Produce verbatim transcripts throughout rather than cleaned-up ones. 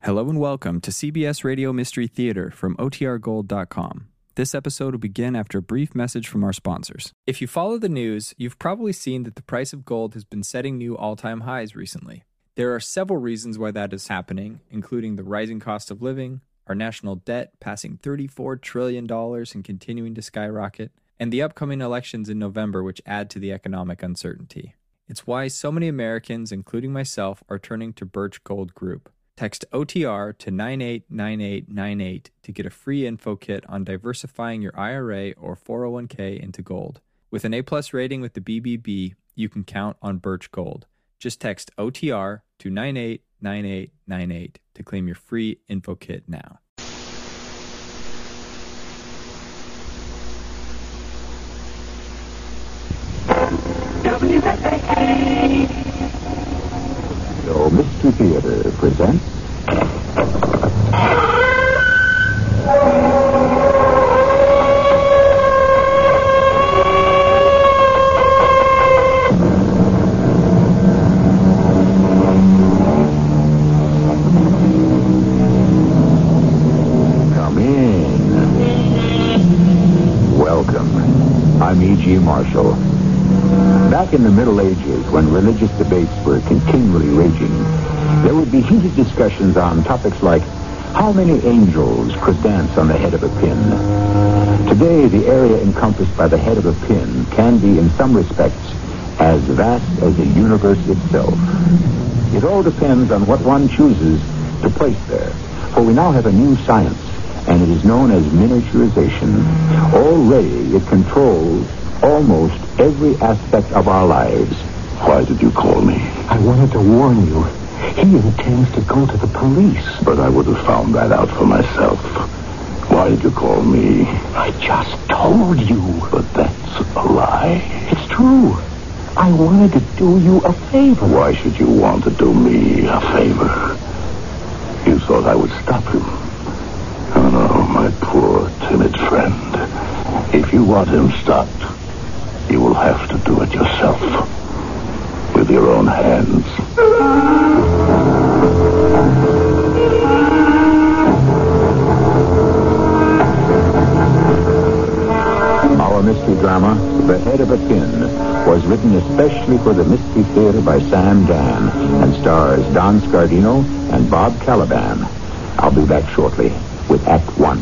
Hello and welcome to C B S Radio Mystery Theater from O T R gold dot com. This episode will begin after a brief message from our sponsors. If you follow the news, you've probably seen that the price of gold has been setting new all-time highs recently. There are several reasons why that is happening, including the rising cost of living, our national debt passing thirty-four trillion dollars and continuing to skyrocket, and the upcoming elections in November which add to the economic uncertainty. It's why so many Americans, including myself, are turning to Birch Gold Group. Text O T R to nine eight nine eight nine eight to get a free info kit on diversifying your I R A or four oh one k into gold. With an A-plus rating with the B B B, you can count on Birch Gold. Just text O T R to nine eight nine eight nine eight to claim your free info kit now. W S A. So, Mystery Theater presents... Come in. Welcome. I'm E G. Marshall. Back in the Middle Ages, when religious debates were continually raging, there would be heated discussions on topics like how many angels could dance on the head of a pin. Today, the area encompassed by the head of a pin can be, in some respects, as vast as the universe itself. It all depends on what one chooses to place there, for we now have a new science, and it is known as miniaturization. Already, it controls almost every aspect of our lives. Why did you call me? I wanted to warn you. He intends to go to the police. But I would have found that out for myself. Why did you call me? I just told you. But that's a lie. It's true. I wanted to do you a favor. Why should you want to do me a favor? You thought I would stop him. Oh, no, my poor, timid friend. If you want him stopped, you will have to do it yourself. With your own hands. Our mystery drama, The Head of a Pin, was written especially for the Mystery Theater by Sam Dan and stars Don Scardino and Bob Caliban. I'll be back shortly with Act One.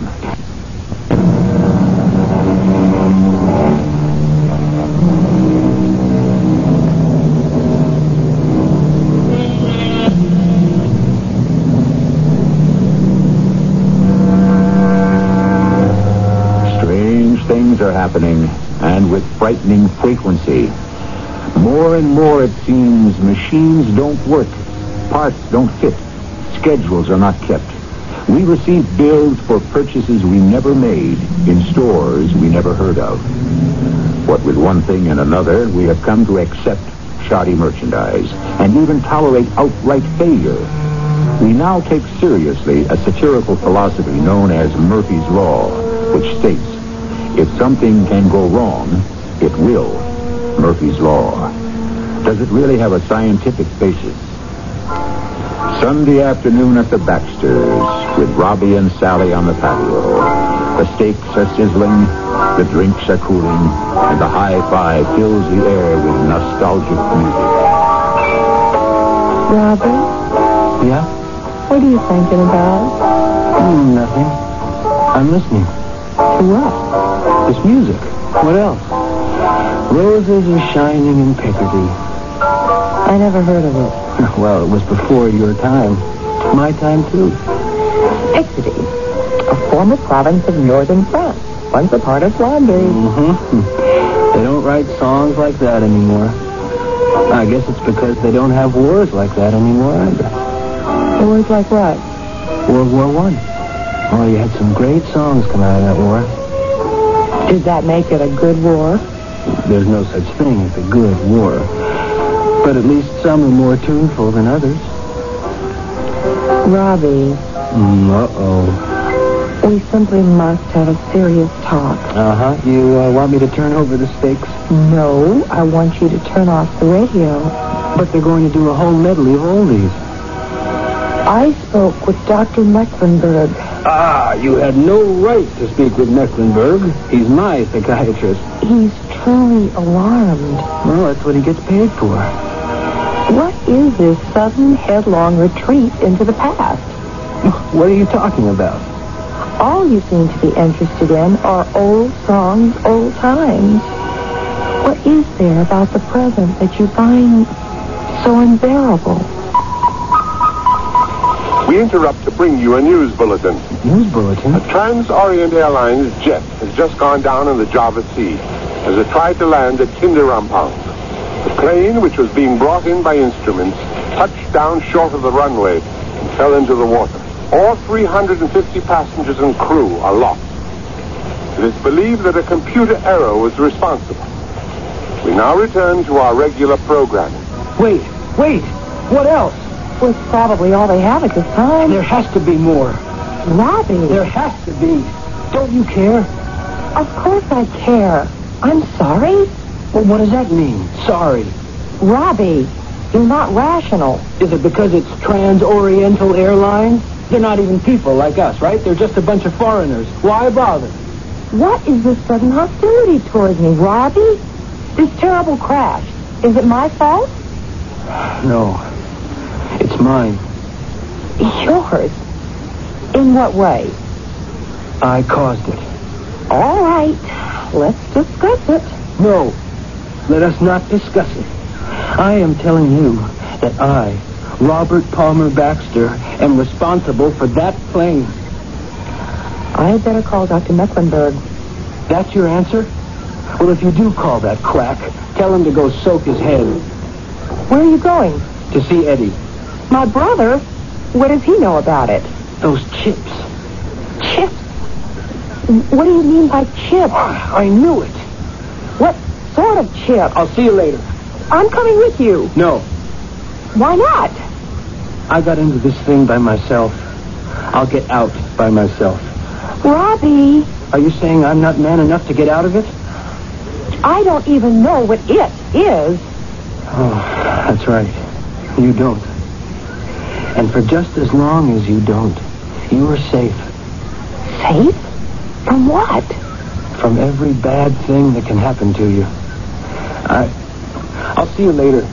Things are happening, and with frightening frequency. More and more, it seems, machines don't work, parts don't fit, schedules are not kept. We receive bills for purchases we never made in stores we never heard of. What with one thing and another, we have come to accept shoddy merchandise and even tolerate outright failure. We now take seriously a satirical philosophy known as Murphy's Law, which states, if something can go wrong, it will. Murphy's Law. Does it really have a scientific basis? Sunday afternoon at the Baxters, with Robbie and Sally on the patio. The steaks are sizzling, the drinks are cooling, and the hi-fi fills the air with nostalgic music. Robbie? Yeah? What are you thinking about? Mm, nothing. I'm listening. To what? This music. What else? Roses are shining in Picardy. I never heard of it. Well, it was before your time. My time, too. Picardy, a former province of northern France, once a part of Flanders. Mm-hmm. They don't write songs like that anymore. I guess it's because they don't have wars like that anymore either. Wars like what? World War One. Oh, you had some great songs come out of that war. Did that make it a good war? There's no such thing as a good war. But at least some are more tuneful than others. Robbie. Mm, uh-oh. We simply must have a serious talk. Uh-huh. You uh, want me to turn over the steaks? No, I want you to turn off the radio. But they're going to do a whole medley of oldies. I spoke with Doctor Mecklenburg. Ah, you had no right to speak with Mecklenburg. He's my psychiatrist. He's truly alarmed. Well, that's what he gets paid for. What is this sudden headlong retreat into the past? What are you talking about? All you seem to be interested in are old songs, old times. What is there about the present that you find so unbearable? We interrupt to bring you a news bulletin. News bulletin? A Trans-Orient Airlines jet has just gone down in the Java Sea as it tried to land at Kinderrampang. The plane, which was being brought in by instruments, touched down short of the runway and fell into the water. All three hundred fifty passengers and crew are lost. It is believed that a computer error was responsible. We now return to our regular programming. Wait, wait. What else? Was probably all they have at this time. There has to be more. Robbie. There has to be. Don't you care? Of course I care. I'm sorry. Well, what does that mean? Sorry. Robbie, you're not rational. Is it because it's Trans-Oriental Airlines? They're not even people like us, right? They're just a bunch of foreigners. Why bother? What is this sudden hostility towards me, Robbie? This terrible crash. Is it my fault? No. It's mine. Yours? In what way? I caused it. All right. Let's discuss it. No. Let us not discuss it. I am telling you that I, Robert Palmer Baxter, am responsible for that plane. I had better call Doctor Mecklenburg. That's your answer? Well, if you do call that quack, tell him to go soak his head. Where are you going? To see Eddie. My brother? What does he know about it? Those chips. Chips? What do you mean by chips? I knew it. What sort of chip? I'll see you later. I'm coming with you. No. Why not? I got into this thing by myself. I'll get out by myself. Robbie. Are you saying I'm not man enough to get out of it? I don't even know what it is. Oh, that's right. You don't. And for just as long as you don't, you are safe. Safe? From what? From every bad thing that can happen to you. I... I'll see you later.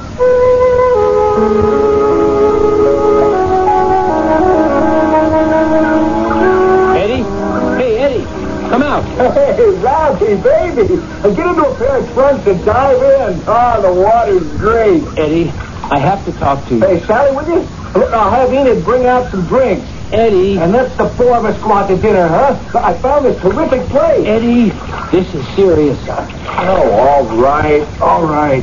Eddie? Hey, Eddie. Come out. Hey, Robbie, baby. Get into a pair of trunks and dive in. Oh, the water's great. Eddie, I have to talk to you. Hey, Sally, with you? Look, I'll have Enid bring out some drinks. Eddie. And let's the four of us go out to dinner, huh? I found this terrific place. Eddie, this is serious. Oh, all right. All right.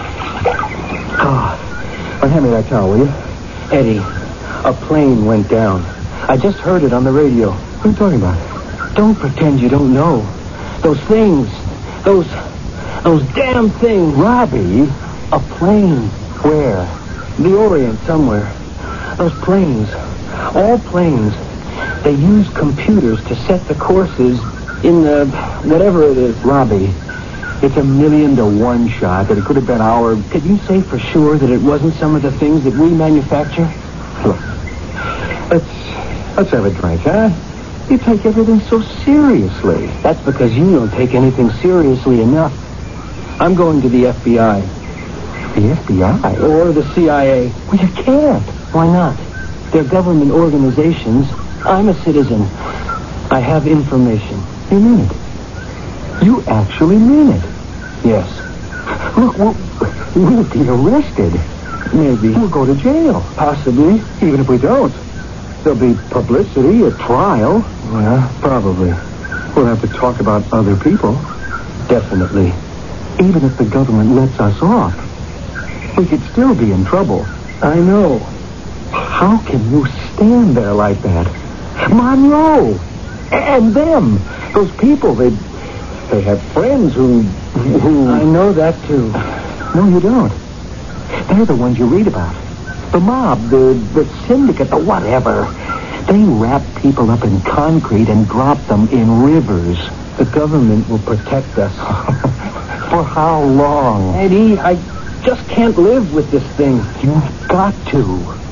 Oh, well, hand me that towel, will you? Eddie, a plane went down. I just heard it on the radio. What are you talking about? Don't pretend you don't know. Those things. Those... Those damn things. Robbie, a plane. Where? The Orient, somewhere. Those planes. All planes. They use computers to set the courses in the... whatever it is. Robbie, it's a million to one shot that it could have been our... Can you say for sure that it wasn't some of the things that we manufacture? Look, let's... let's have a drink, huh? You take everything so seriously. That's because you don't take anything seriously enough. I'm going to the F B I. The F B I? Or the C I A. Well, you can't. Why not? They're government organizations. I'm a citizen. I have information. You mean it? You actually mean it? Yes. Look, we'll, we'll be arrested. Maybe. We'll go to jail. Possibly. Even if we don't. There'll be publicity, a trial. Well, probably. We'll have to talk about other people. Definitely. Even if the government lets us off, we could still be in trouble. I know. How can you stand there like that? Monroe! And them! Those people, they... They have friends who... who... I know that, too. No, you don't. They're the ones you read about. The mob, the, the syndicate, the whatever. They wrap people up in concrete and drop them in rivers. The government will protect us. For how long? Eddie, I just can't live with this thing. You've got to.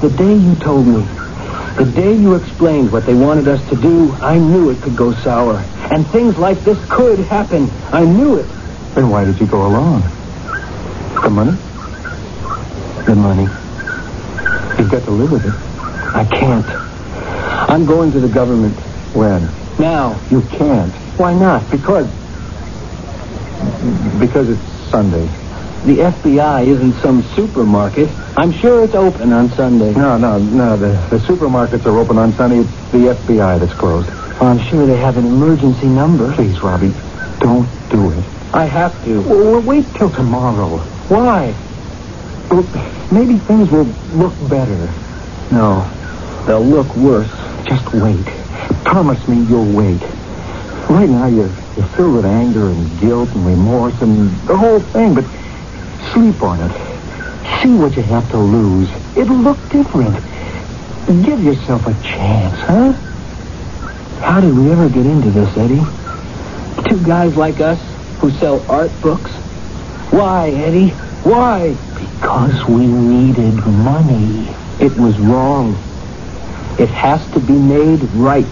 The day you told me, the day you explained what they wanted us to do, I knew it could go sour. And things like this could happen. I knew it. Then why did you go alone? The money? The money. You've got to live with it. I can't. I'm going to the government. When? Now. You can't. Why not? Because... Because it's Sunday. The F B I isn't some supermarket. I'm sure it's open on Sunday. No, no, no. The, the supermarkets are open on Sunday. It's the F B I that's closed. Well, I'm sure they have an emergency number. Please, Robbie, don't do it. I have to. Well, well, wait till tomorrow. Why? Well, maybe things will look better. No, they'll look worse. Just wait. Promise me you'll wait. Right now you're, you're filled with anger and guilt and remorse and the whole thing, but sleep on it. See what you have to lose. It'll look different. Give yourself a chance, huh? How did we ever get into this, Eddie? Two guys like us who sell art books? Why, Eddie? Why? Because we needed money. It was wrong. It has to be made right.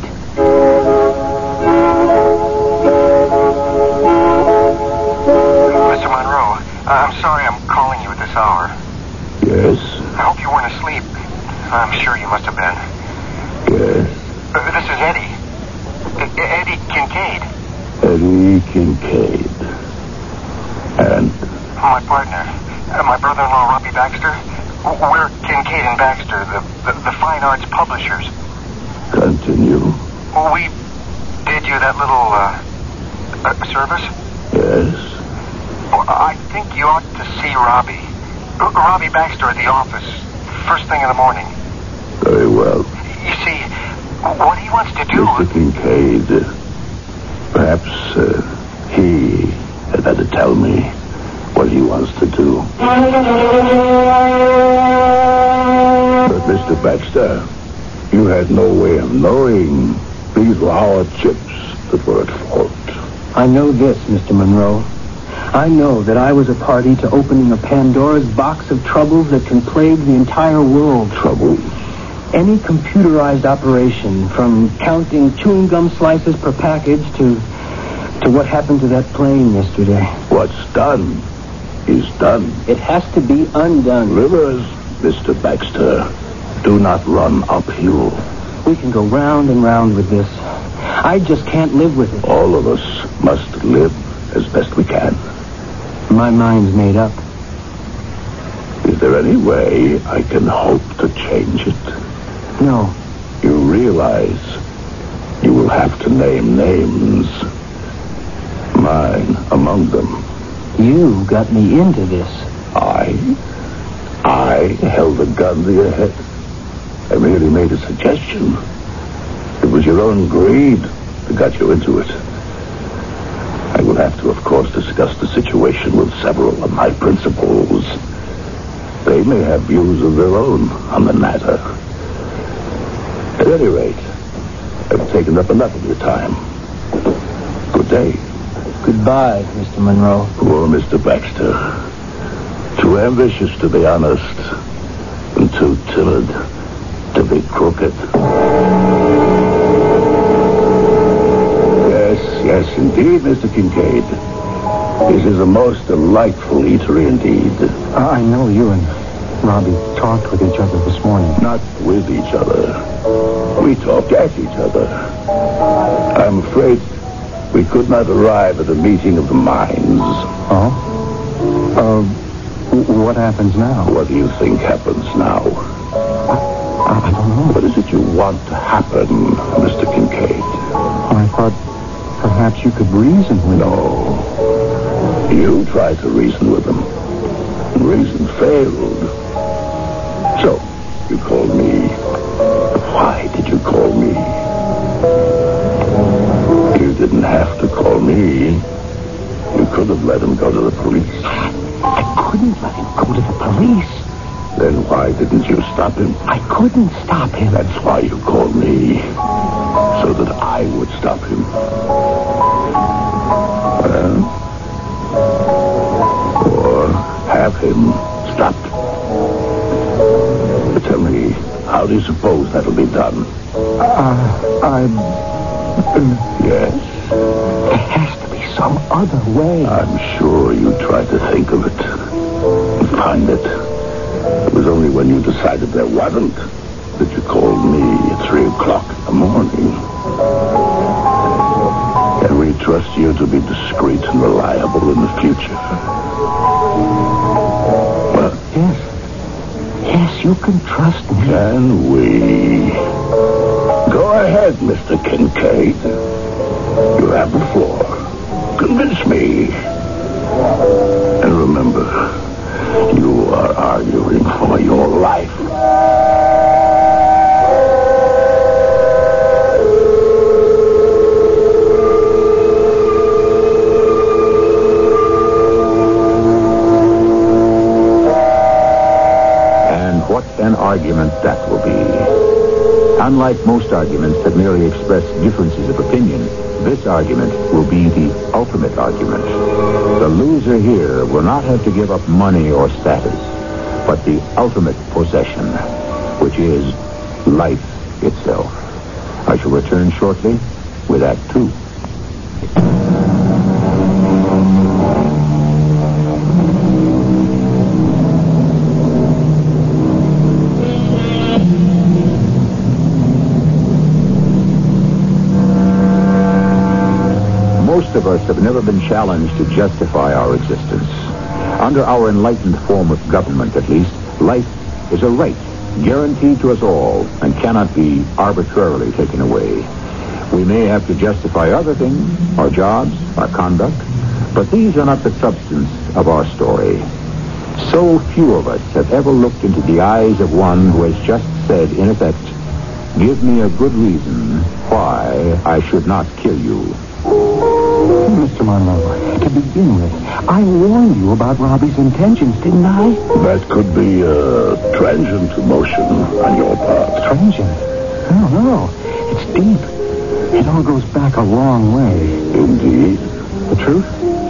Mister Monroe, I'm sorry I'm calling you at this hour. Yes? I hope you weren't asleep. I'm sure you must have been. Yes? Uh, this is Eddie. E- Eddie Kincaid. Eddie Kincaid. And? My partner. Uh, my brother-in-law, Robbie Baxter. We're Kincaid and Baxter, the, the, the fine arts publishers. Continue. We did you that little, uh, uh, service? Yes? Well, I think you ought to see Robbie. R- Robbie Baxter at the office, first thing in the morning. Very well. You see, what he wants to do... Mister Kincaid, perhaps uh, he had better tell me what he wants to do. But Mister Baxter, you had no way of knowing these were our chips that were at fault. I know this, Mister Monroe. I know that I was a party to opening a Pandora's box of troubles that can plague the entire world. Troubles? Any computerized operation, from counting chewing gum slices per package to to what happened to that plane yesterday. What's done is done. It has to be undone. Rivers, Mister Baxter, do not run uphill. We can go round and round with this. I just can't live with it. All of us must live as best we can. My mind's made up. Is there any way I can hope to change it? No. You realize you will have to name names. Mine among them. You got me into this. I? I held a gun to your head. I merely made a suggestion. It was your own greed that got you into it. I will have to, of course, discuss the situation with several of my principals. They may have views of their own on the matter. At any rate, I've taken up enough of your time. Good day. Goodbye, Mister Monroe. Poor Mister Baxter. Too ambitious to be honest, and too timid to be crooked. Yes, yes, indeed, Mister Kincaid. This is a most delightful eatery indeed. I know you and Robbie talked with each other this morning. Not with each other. We talked at each other. I'm afraid we could not arrive at a meeting of the minds. Oh? Uh, what happens now? What do you think happens now? I, I don't know. What is it you want to happen, Mister Kincaid? I thought perhaps you could reason with them. No. You tried to reason with them. Reason failed. So, you called me. Why did you call me? You didn't have to call me. You could have let him go to the police. I couldn't let him go to the police. Then why didn't you stop him? I couldn't stop him. That's why you called me. So that I would stop him. Well, or have him stopped. Tell me, that'll be done? Uh, I'm... Yes? There has to be some other way. I'm sure you tried to think of it and find it. It was only when you decided there wasn't that you called me at three o'clock in the morning. Can we trust you to be discreet and reliable in the future? Well, yes. Yes, you can trust me. Can we? Go ahead, Mister Kincaid. You have the floor. Convince me. And remember, you are arguing for your life. And what an argument that will be. Unlike most arguments that merely express differences of opinion, this argument will be the ultimate argument. The loser here will not have to give up money or status, but the ultimate possession, which is life itself. I shall return shortly with Act Two. Most of us have never been challenged to justify our existence. Under our enlightened form of government, at least, life is a right guaranteed to us all and cannot be arbitrarily taken away. We may have to justify other things, our jobs, our conduct, but these are not the substance of our story. So few of us have ever looked into the eyes of one who has just said, in effect, "Give me a good reason why I should not kill you." Mister Monroe, to begin with, I warned you about Robbie's intentions, didn't I? That could be a transient emotion on your part. Transient? No, no. It's deep. It all goes back a long way. Indeed. The truth?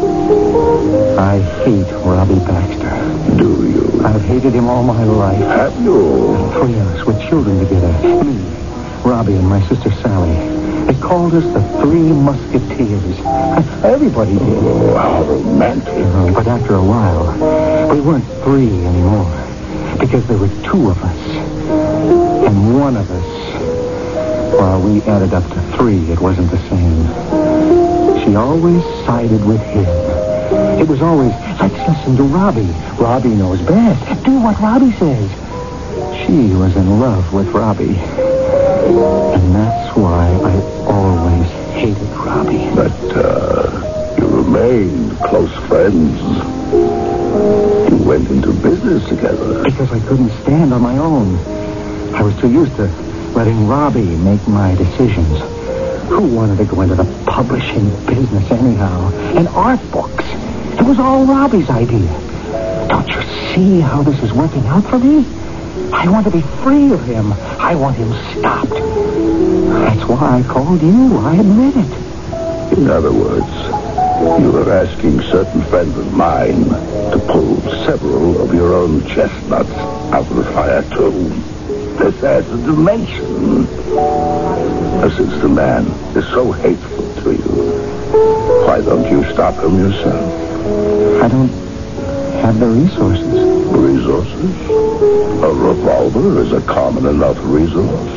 I hate Robbie Baxter. Do you? I've hated him all my life. Have you? Three of us with children together. Me, Robbie, and my sister Sally. They called us the Three Musketeers. Everybody did. Oh, how romantic. Uh, but after a while, we weren't three anymore. Because there were two of us. And one of us, well, we added up to three. It wasn't the same. She always sided with him. It was always, let's listen to Robbie. Robbie knows best. Do what Robbie says. She was in love with Robbie. And that's why I always hated Robbie. But, uh, you remained close friends. You went into business together. Because I couldn't stand on my own. I was too used to letting Robbie make my decisions. Who wanted to go into the publishing business anyhow? And art books. It was all Robbie's idea. Don't you see how this is working out for me? I want to be free of him. I want him stopped. That's why I called you. I admit it. In other words, you were asking certain friends of mine to pull several of your own chestnuts out of the fire, too. This adds a dimension. Now, since the man is so hateful to you, why don't you stop him yourself? I don't have the resources. Resources? A revolver is a common enough resource.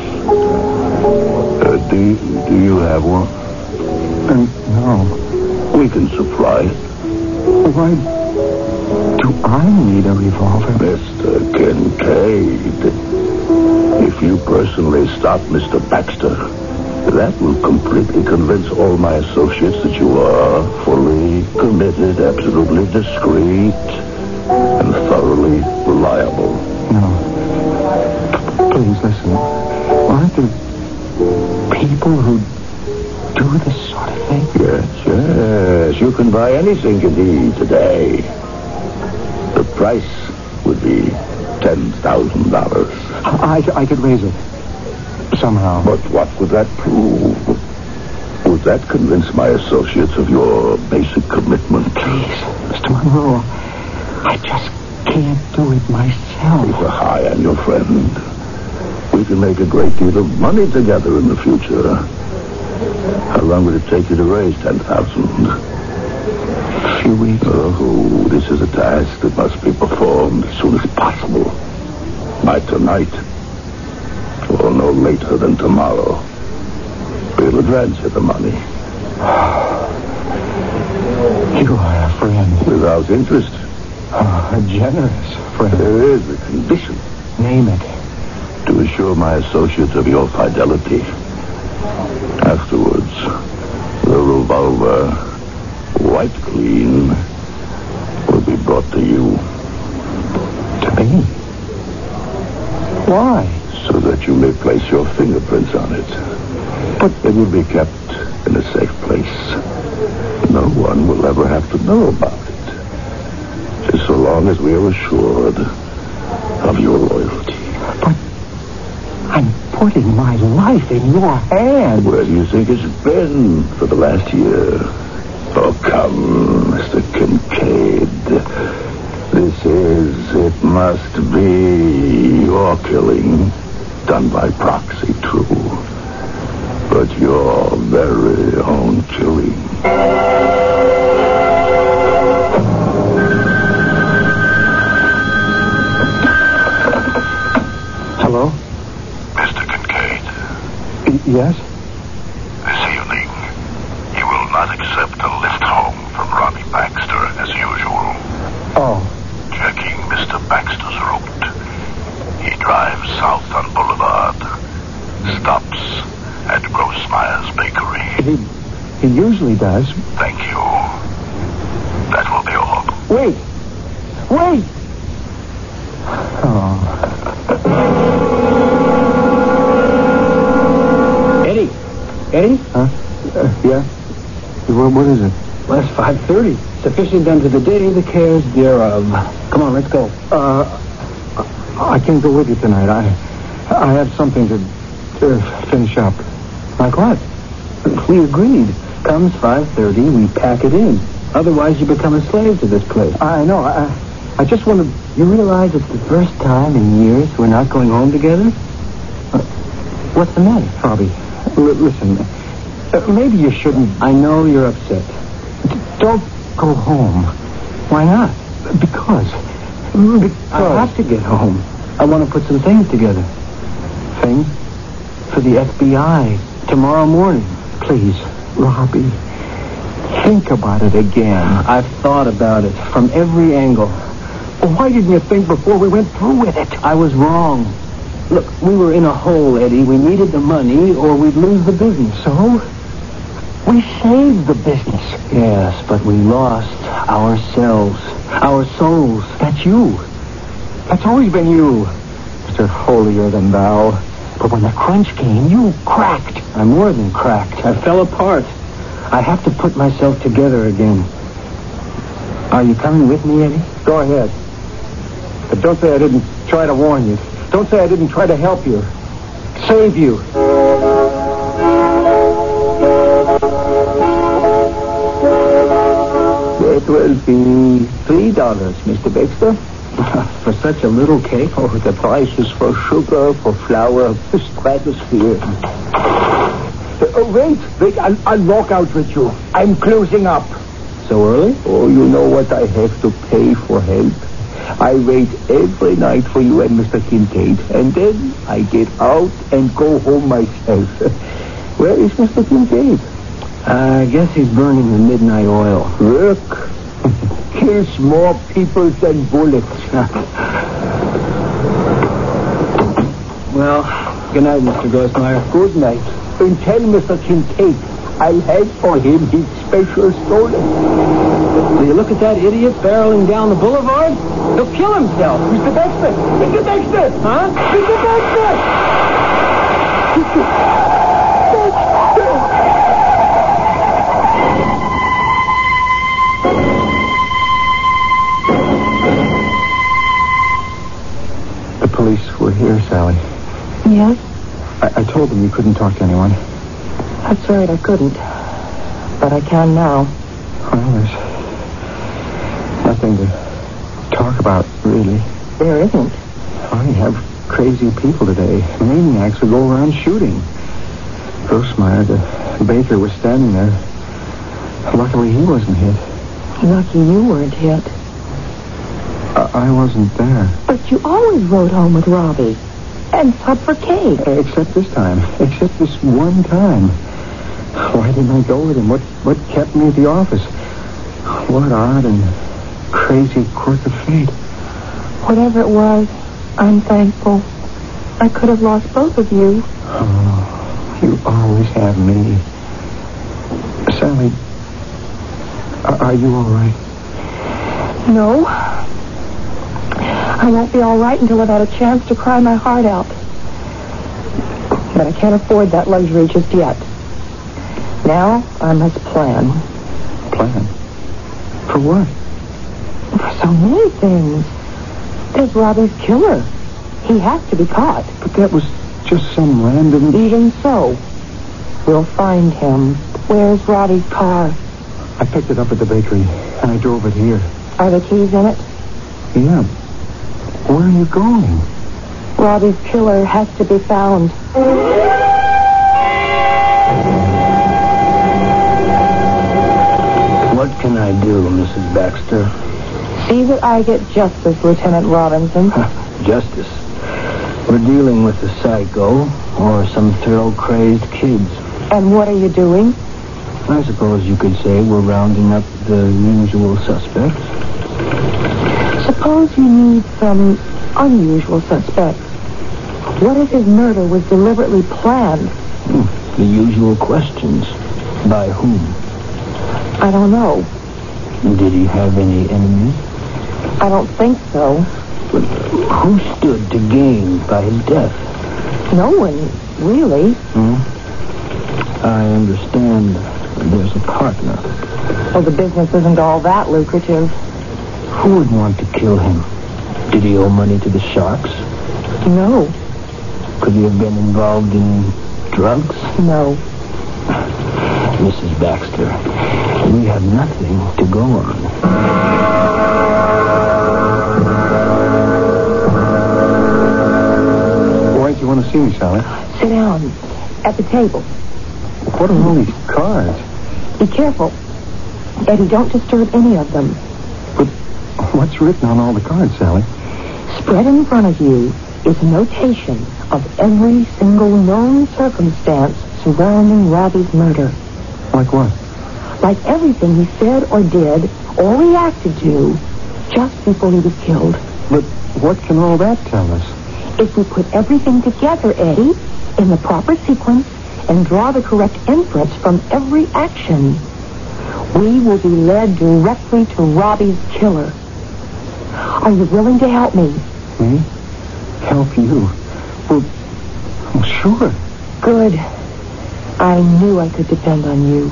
Uh, do, do you have one? Uh, no. We can supply it. Why do I need a revolver? Mister Kincaid, if you personally stop Mister Baxter, that will completely convince all my associates that you are fully committed, absolutely discreet, and thoroughly reliable. No. Please listen. Aren't there people who do this sort of thing? Yes, yes. You can buy anything you need today. The price would be ten thousand dollars. I, I could raise it. Somehow. But what would that prove? Would that convince my associates of your basic commitment? Please, Mister Monroe, I just can't do it myself. Keep a high on your friend. We can make a great deal of money together in the future. How long would it take you to raise ten thousand? A few weeks. Oh, this is a task that must be performed as soon as possible. By tonight. Or no later than tomorrow. We'll advance you the money. You are a friend. Without interest. Oh, a generous friend. There is a condition. Name it. To assure my associates of your fidelity. Afterwards, the revolver, white clean, will be brought to you. To me? Why? So that you may place your fingerprints on it. But it will be kept in a safe place. No one will ever have to know about it. Just so long as we are assured of your loyalty. But I'm putting my life in your hands. Where do you think it's been for the last year? Oh, come, Mister Kincaid. This is, it must be your killing. Done by proxy, too. But your very own killing. Hello? Mister Kincaid. Y- yes? This evening, you will not accept a lift home from Robbie Baxter as usual. Oh. Checking Mister Baxter's route. He drives south on Boulevard. Stops at Grossmeyer's Bakery. He, he usually does. Thank you. That will be all. Wait! Wait! Oh. Eddie. Eddie? Huh? Uh, yeah? What, what is it? Well, it's five thirty. Sufficient unto the day, the cares thereof. Come on, let's go. Uh, I can't go with you tonight. I I have something to, to finish up. Like what? We agreed. Comes five thirty, we pack it in. Otherwise, you become a slave to this place. I know. I I just want to... You realize it's the first time in years we're not going home together? Uh, what's the matter? Robbie, l- listen. Uh, maybe you shouldn't... I know you're upset. D- don't go home. Why not? Because... Because I have to get home. I want to put some things together. Things? For the F B I. Tomorrow morning. Please, Robbie. Think about it again. I've thought about it from every angle. Well, why didn't you think before we went through with it? I was wrong. Look, we were in a hole, Eddie. We needed the money or we'd lose the business. So? We saved the business. Yes, but we lost ourselves. Our souls. That's you. That's always been you. Mister Holier than thou. But when the crunch came, you cracked. I'm more than cracked. I fell apart. I have to put myself together again. Are you coming with me, Eddie? Go ahead. But don't say I didn't try to warn you. Don't say I didn't try to help you. Save you. It will be three dollars, Mister Baxter. For such a little cake? Oh, the prices for sugar, for flour, the stratosphere. Uh, wait, wait, I'll, I'll walk out with you. I'm closing up. So early? Oh, you know what I have to pay for help. I wait every night for you and Mister Kincaid, and then I get out and go home myself. Where is Mister Kincaid? I guess he's burning the midnight oil. Work kills more people than bullets. Well, good night, Mister Grossmeyer. Good night. And tell Mister Kincaid I'll have for him his special stolen. Will you look at that idiot barreling down the boulevard? He'll kill himself. Mister Baxter! Mister Baxter! Huh? Mister Baxter! Mister Baxter! The police were here, Sally. Yes? I, I told them you couldn't talk to anyone. That's right, I couldn't. But I can now. Well, there's nothing to talk about, really. There isn't. I have crazy people today. Maniacs who go around shooting. Grossmeyer, the baker, was standing there. Luckily, he wasn't hit. Lucky you weren't hit. I, I wasn't there. But you always rode home with Robbie. And sub for cake. Except this time. Except this one time. Why didn't I go with him? What, what kept me at the office? What odd and crazy quirk of fate. Whatever it was, I'm thankful. I could have lost both of you. Oh, you always have me. Sally, are, are you all right? No. I won't be all right until I've had a chance to cry my heart out. But I can't afford that luxury just yet. Now, I must plan. Plan? For what? For so many things. There's Robbie's killer. He has to be caught. But that was just some random... Even so, we'll find him. Where's Robbie's car? I picked it up at the bakery, and I drove it here. Are the keys in it? Yeah. Where are you going? Robbie's killer has to be found. What can I do, Missus Baxter? See that I get justice, Lieutenant Robinson. Justice? We're dealing with a psycho or some thrill-crazed kids. And what are you doing? I suppose you could say we're rounding up the usual suspects. Suppose you need some unusual suspects. What if his murder was deliberately planned? Hmm. The usual questions. By whom? I don't know. Did he have any enemies? I don't think so. But who stood to gain by his death? No one, really. Hmm? I understand there's a partner. Well, the business isn't all that lucrative. Who would want to kill him? Did he owe money to the Sharks? No. Could he have been involved in drugs? No. Missus Baxter, we have nothing to go on. Why do you want to see me, Sally? Sit down. At the table. What are all these cards? Be careful. Eddie, don't disturb any of them. But what's written on all the cards, Sally? Spread in front of you is a notation of every single known circumstance surrounding Robbie's murder. Like what? Like everything he said or did or reacted to just before he was killed. But what can all that tell us? If we put everything together, Eddie, in the proper sequence and draw the correct inference from every action, we will be led directly to Robbie's killer. Are you willing to help me? Me? Help you? Well, well, sure. Good. I knew I could depend on you.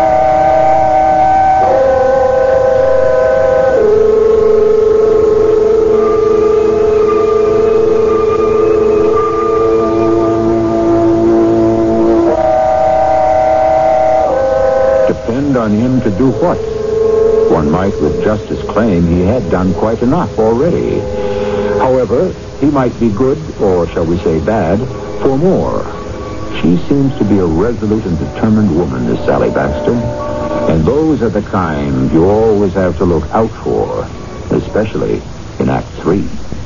Depend on him to do what? One might with justice claim he had done quite enough already. However, he might be good, or shall we say bad, for more. She seems to be a resolute and determined woman, this Sally Baxter. And those are the kind you always have to look out for, especially in Act Three.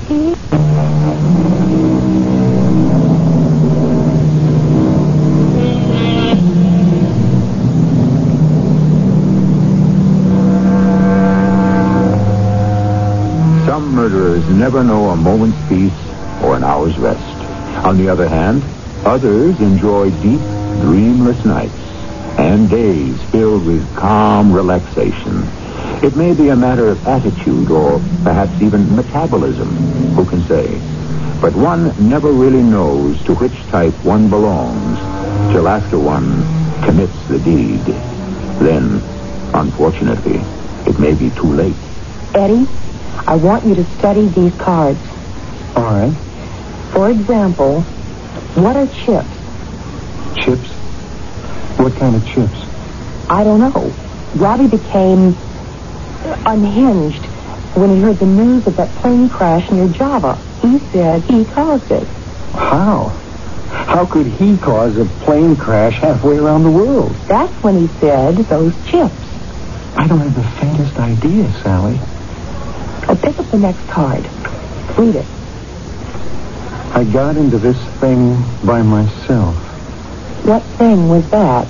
Some murderers never know a moment's peace or an hour's rest. On the other hand, others enjoy deep, dreamless nights and days filled with calm relaxation. It may be a matter of attitude or perhaps even metabolism, who can say? But one never really knows to which type one belongs till after one commits the deed. Then, unfortunately, it may be too late. Eddie, I want you to study these cards. All right. For example, what are chips? Chips? What kind of chips? I don't know. Robbie became unhinged when he heard the news of that plane crash near Java. He said he caused it. How? How could he cause a plane crash halfway around the world? That's when he said those chips. I don't have the faintest idea, Sally. Oh, pick up the next card. Read it. I got into this thing by myself. What thing was that?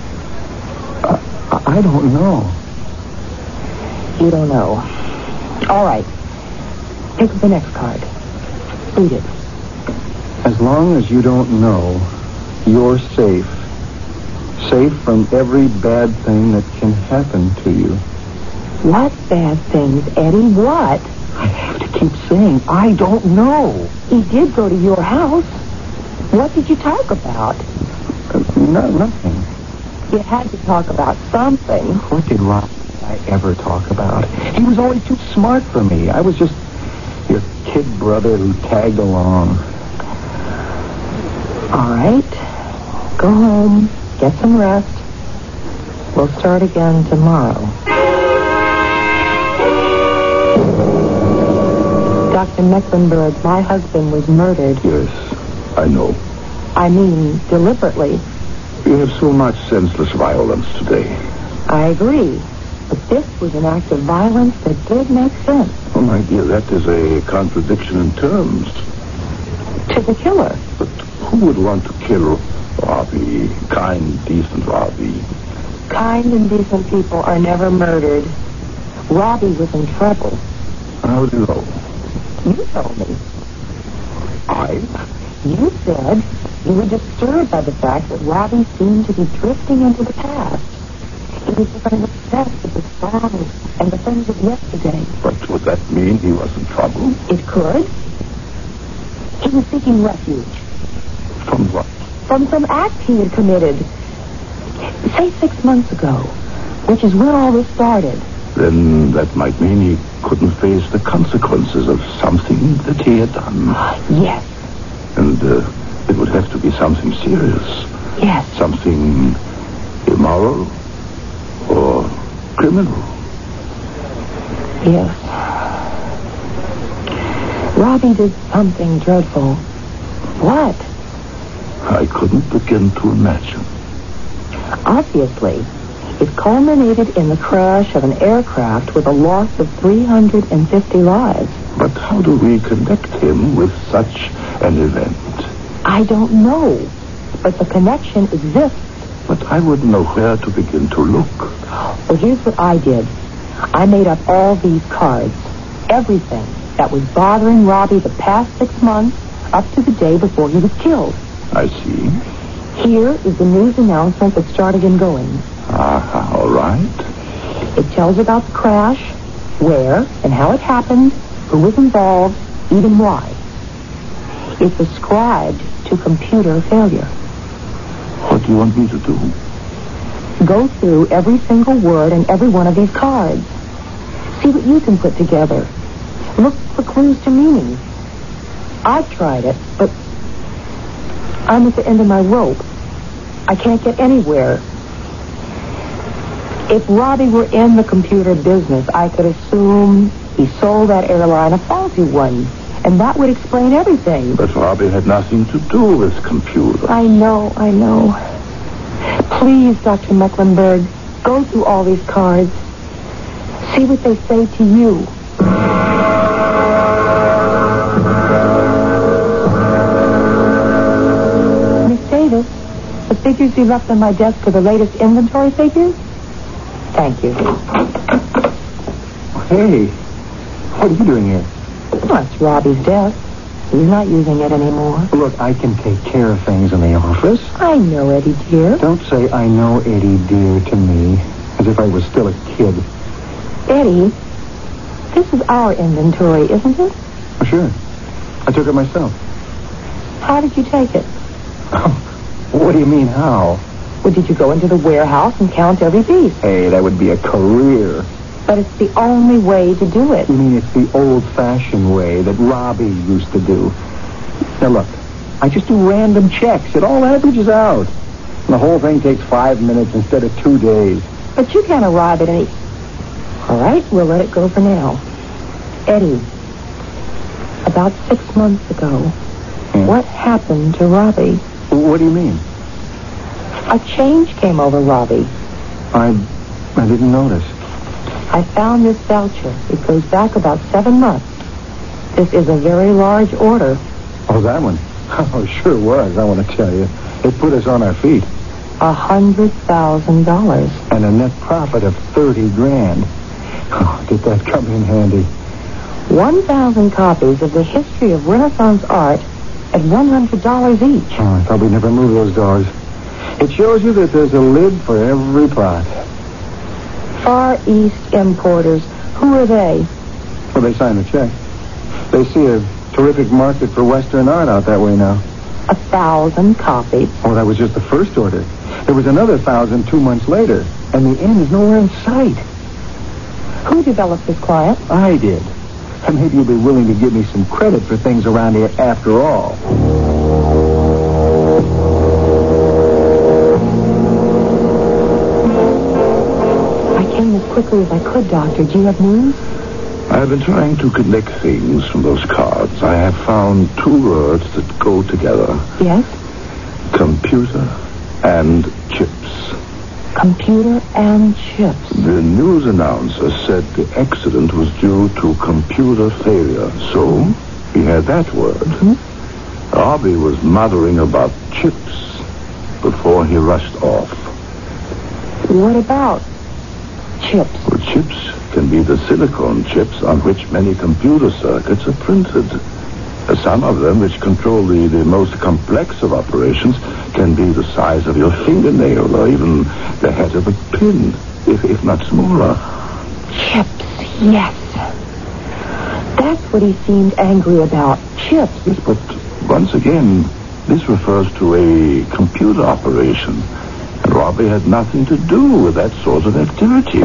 I, I don't know. You don't know. All right. Pick up the next card. Read it. As long as you don't know, you're safe. Safe from every bad thing that can happen to you. What bad things, Eddie? What? I have to keep saying, I don't know. He did go to your house. What did you talk about? Uh, no, nothing. You had to talk about something. What did Rob and I ever talk about? He was always too smart for me. I was just your kid brother who tagged along. All right. Go home. Get some rest. We'll start again tomorrow. Doctor Mecklenburg, my husband was murdered. Yes, I know. I mean, deliberately. You have so much senseless violence today. I agree. But this was an act of violence that did make sense. Oh, my dear, that is a contradiction in terms. To the killer. But who would want to kill Robbie? Kind, decent Robbie. Kind and decent people are never murdered. Robbie was in trouble. How do you know? You told me. I? You said you were disturbed by the fact that Robbie seemed to be drifting into the past. He was becoming obsessed with the songs and the things of yesterday. But would that mean he was in trouble? It could. He was seeking refuge. From what? From some act he had committed. Say six months ago, which is when all this started. Then that might mean he couldn't face the consequences of something that he had done. Yes. And uh, it would have to be something serious. Yes. Something immoral or criminal. Yes. Robbie did something dreadful. What? I couldn't begin to imagine. Obviously, it culminated in the crash of an aircraft with a loss of three hundred fifty lives. But how do we connect him with such an event? I don't know, but the connection exists. But I wouldn't know where to begin to look. Well, here's what I did. I made up all these cards. Everything that was bothering Robbie the past six months up to the day before he was killed. I see. Here is the news announcement that started him going. Ah, all right. It tells about the crash, where and how it happened, who was involved, even why. It's ascribed to computer failure. What do you want me to do? Go through every single word in every one of these cards. See what you can put together. Look for clues to meaning. I've tried it, but I'm at the end of my rope. I can't get anywhere. If Robbie were in the computer business, I could assume he sold that airline a faulty one, and that would explain everything. But Robbie had nothing to do with computers. I know, I know. Please, Doctor Mecklenburg, go through all these cards. See what they say to you. Miss Davis, the figures you left on my desk are the latest inventory figures? Thank you. Hey, what are you doing here? Well, it's Robbie's desk. He's not using it anymore. Look, I can take care of things in the office. I know, Eddie, dear. Don't say I know, Eddie, dear, to me, as if I was still a kid. Eddie, this is our inventory, isn't it? Oh, sure. I took it myself. How did you take it? What do you mean, how? Well, did you go into the warehouse and count every piece? Hey, that would be a career. But it's the only way to do it. You mean it's the old-fashioned way that Robbie used to do? Now, look, I just do random checks. It all averages out. And the whole thing takes five minutes instead of two days. But you can't arrive at any... All right, we'll let it go for now. Eddie, a about six months ago. Hmm? What happened to Robbie? What do you mean? A change came over Robbie. I... I didn't notice. I found this voucher. It goes back about seven months. This is a very large order. Oh, that one? Oh, sure was, I want to tell you. It put us on our feet. A hundred thousand dollars. And a net profit of thirty grand. Oh, did that come in handy? One thousand copies of the history of Renaissance art at one hundred dollars each. Oh, I thought we'd never move those doors. It shows you that there's a lid for every pot. Far East Importers. Who are they? Well, they signed the check. They see a terrific market for Western art out that way now. A thousand copies. Oh, that was just the first order. There was another thousand two months later, and the end is nowhere in sight. Who developed this client? I did. And maybe you'll be willing to give me some credit for things around here after all. I came as quickly as I could, Doctor. Do you have news? I've been trying to connect things from those cards. I have found two words that go together. Yes? Computer and chips. Computer and chips. The news announcer said the accident was due to computer failure. So, he had that word. Mm-hmm. Robbie was muttering about chips before he rushed off. What about chips? Well, chips can be the silicone chips on which many computer circuits are printed. Uh, Some of them, which control the, the most complex of operations, can be the size of your fingernail or even the head of a pin, if, if not smaller. Chips, yes. That's what he seemed angry about. Chips. Yes, but once again, this refers to a computer operation. And Robbie had nothing to do with that sort of activity.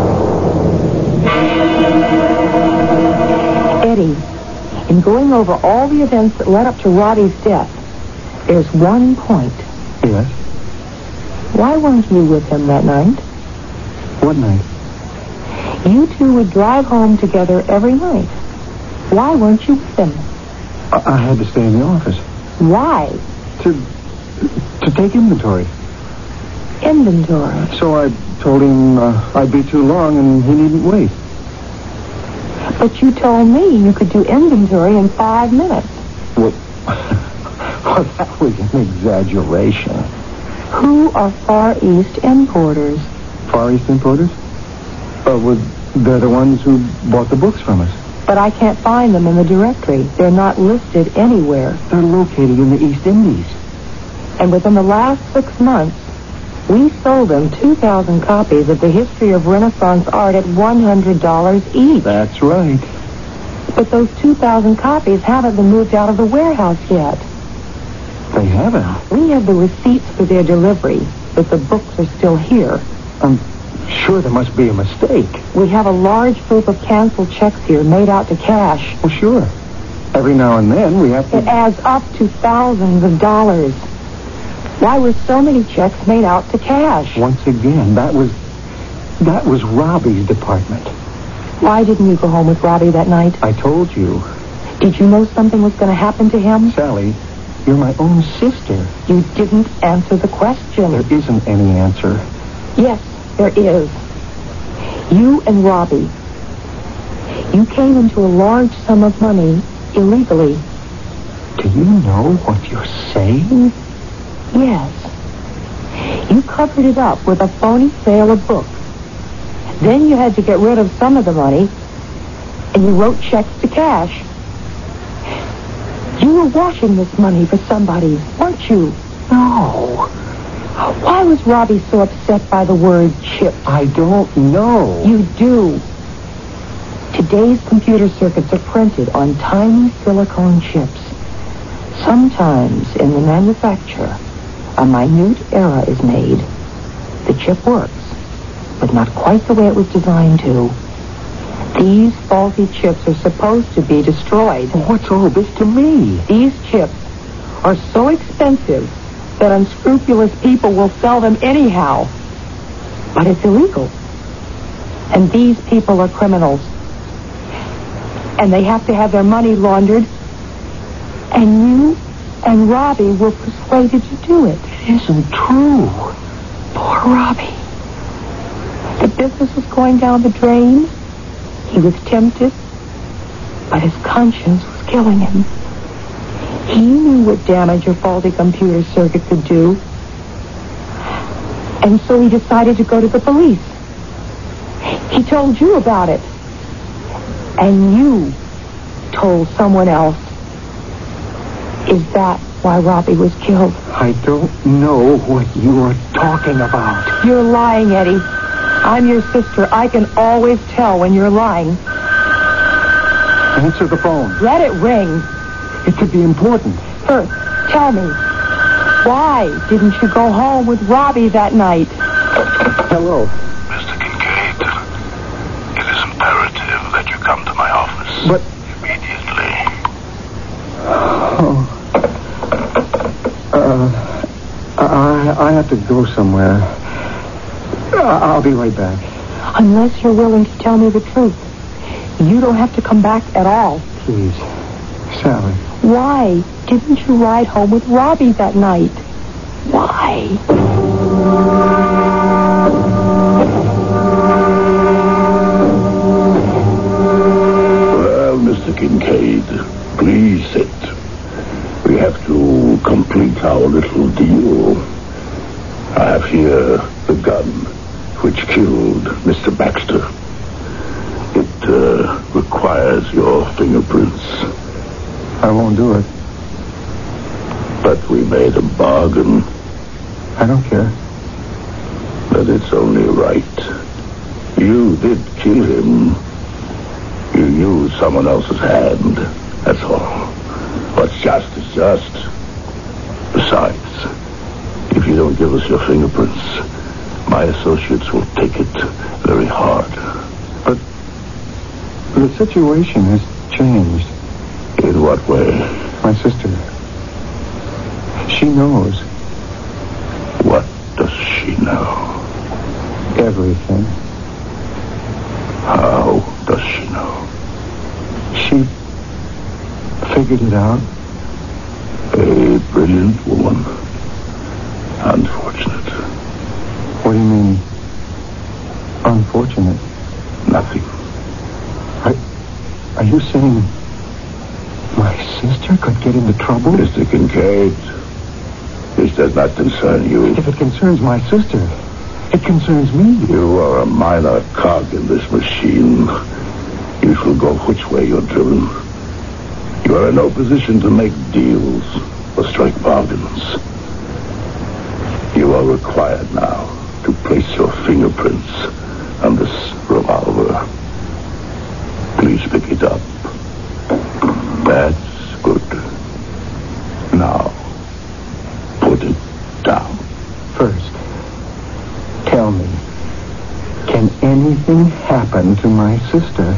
Eddie, in going over all the events that led up to Robbie's death, there's one point. Yes? Why weren't you with him that night? What night? You two would drive home together every night. Why weren't you with him? I, I had to stay in the office. Why? To... to take inventory. Inventory. So I told him uh, I'd be too long and he needn't wait. But you told me you could do inventory in five minutes. Well, well that was an exaggeration. Who are Far East Importers? Far East Importers? Uh, well, they're the ones who bought the books from us. But I can't find them in the directory. They're not listed anywhere. They're located in the East Indies. And within the last six months, we sold them two thousand copies of the history of Renaissance art at one hundred dollars each. That's right. But those two thousand copies haven't been moved out of the warehouse yet. They haven't? We have the receipts for their delivery, but the books are still here. I'm sure there must be a mistake. We have a large group of canceled checks here made out to cash. Well, sure. Every now and then we have to... It adds up to thousands of dollars. Why were so many checks made out to cash? Once again, that was... that was Robbie's department. Why didn't you go home with Robbie that night? I told you. Did you know something was going to happen to him? Sally, you're my own sister. You didn't answer the question. There isn't any answer. Yes, there is. You and Robbie, you came into a large sum of money illegally. Do you know what you're saying? Yes. You covered it up with a phony sale of books. Then you had to get rid of some of the money, and you wrote checks to cash. You were washing this money for somebody, weren't you? No. Why was Robbie so upset by the word chip? I don't know. You do. Today's computer circuits are printed on tiny silicone chips. Sometimes in the manufacture, a minute error is made. The chip works, but not quite the way it was designed to. These faulty chips are supposed to be destroyed. What's all this to me? These chips are so expensive that unscrupulous people will sell them anyhow. But it's illegal. And these people are criminals. And they have to have their money laundered And you and Robbie were persuaded to do it. It isn't true. Poor Robbie. The business was going down the drain. He was tempted, but his conscience was killing him. He knew what damage a faulty computer circuit could do. And so he decided to go to the police. He told you about it. And you told someone else. Is that why Robbie was killed? I don't know what you are talking about. You're lying, Eddie. I'm your sister. I can always tell when you're lying. Answer the phone. Let it ring. It could be important. First, tell me, why didn't you go home with Robbie that night? Hello. Mister Kincaid, it is imperative that you come to my office. But... immediately. Oh. Uh, I, I have to go somewhere. I'll be right back. Unless you're willing to tell me the truth. You don't have to come back at all. Please. Sally. Why didn't you ride home with Robbie that night? Why? Well, Mister Kincaid, please sit. We have to complete our little deal. I have here the gun which killed Mister Baxter. It uh, requires your fingerprints. I won't do it. But we made a bargain. I don't care. But it's only right. You did kill him. You used someone else's hand. That's all. What's just is just. Besides, if you don't give us your fingerprints, my associates will take it very hard. But the situation has changed. In what way? My sister. She knows. What does she know? Everything. How does she know? She figured it out. A brilliant woman. Unfortunate. What do you mean, unfortunate? Nothing. Are, are you saying my sister could get into trouble? Mister Kincaid, this does not concern you. If it concerns my sister, it concerns me. You are a minor cog in this machine. You shall go which way you're driven. You are in no position to make deals or strike bargains. You are required now to place your fingerprints on this revolver. Please pick it up. That's good. Now, put it down. First, tell me, can anything happen to my sister?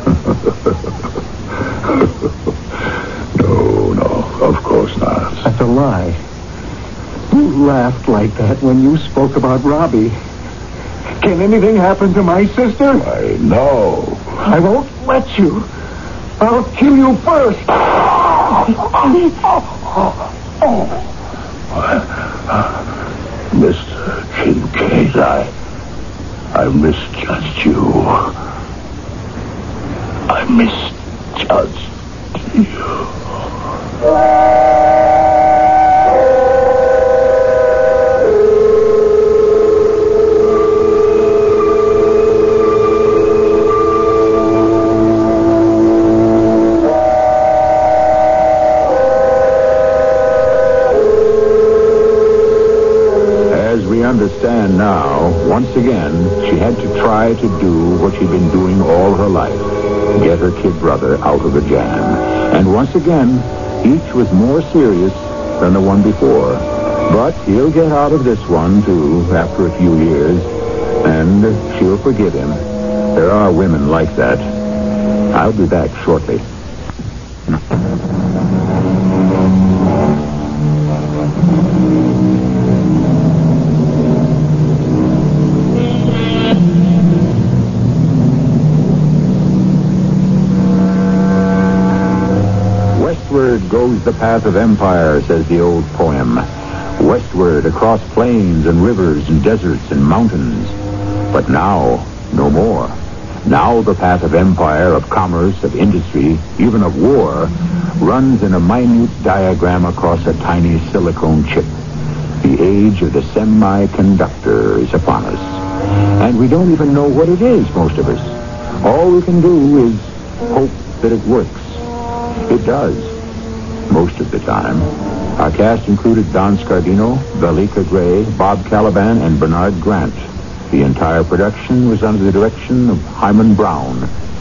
No, no, of course not. That's a lie. You laughed like that when you spoke about Robbie. Can anything happen to my sister? I know. I won't let you. I'll kill you first. Mister Kincaid, I... I misjudged you. I misjudged you. Understand now, once again, she had to try to do what she'd been doing all her life, get her kid brother out of the jam. And once again, each was more serious than the one before. But he'll get out of this one, too, after a few years, and she'll forgive him. There are women like that. I'll be back shortly. goes the path of empire, says the old poem. Westward, across plains and rivers and deserts and mountains. But now, no more. Now the path of empire, of commerce, of industry, even of war, runs in a minute diagram across a tiny silicone chip. The age of the semiconductor is upon us. And we don't even know what it is, most of us. All we can do is hope that it works. It does, most of the time. Our cast included Don Scardino, Velika Gray, Bob Caliban, and Bernard Grant. The entire production was under the direction of Hyman Brown.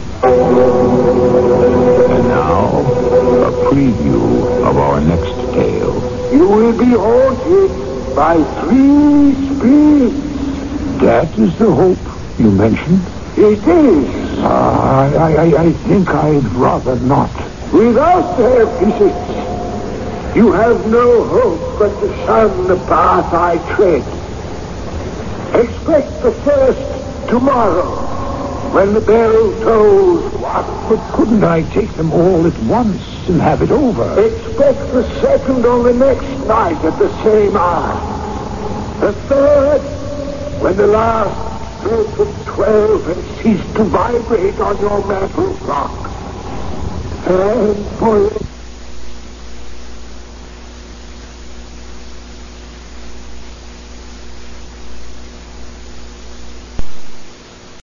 And now, a preview of our next tale. You will be haunted by three spirits. That is the hope you mentioned? It is. Uh, I, I, I think I'd rather not. Without their visits, you have no hope but to shun the path I tread. Expect the first tomorrow, when the bell tolls one. But couldn't I take them all at once and have it over? Expect the second on the next night at the same hour. The third, when the last stroke of twelve has ceased to vibrate on your mantle clock. And for